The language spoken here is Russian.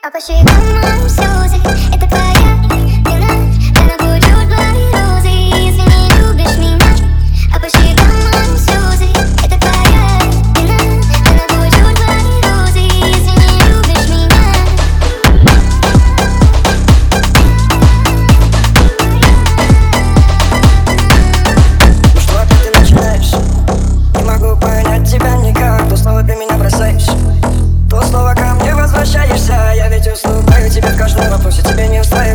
А по щекам моим слезы, это твоя вина. Она будет твои розы, если не любишь меня. А по щекам моим слезы, это твоя вина. Она будет твои розы, если не любишь меня. Ну что опять ты начинаешь? Не могу понять тебя никак. То снова ты меня бросаешь, то снова ко мне возвращаешься. Я ведь уступаю тебе в каждом вопросе, тебе не устраивает.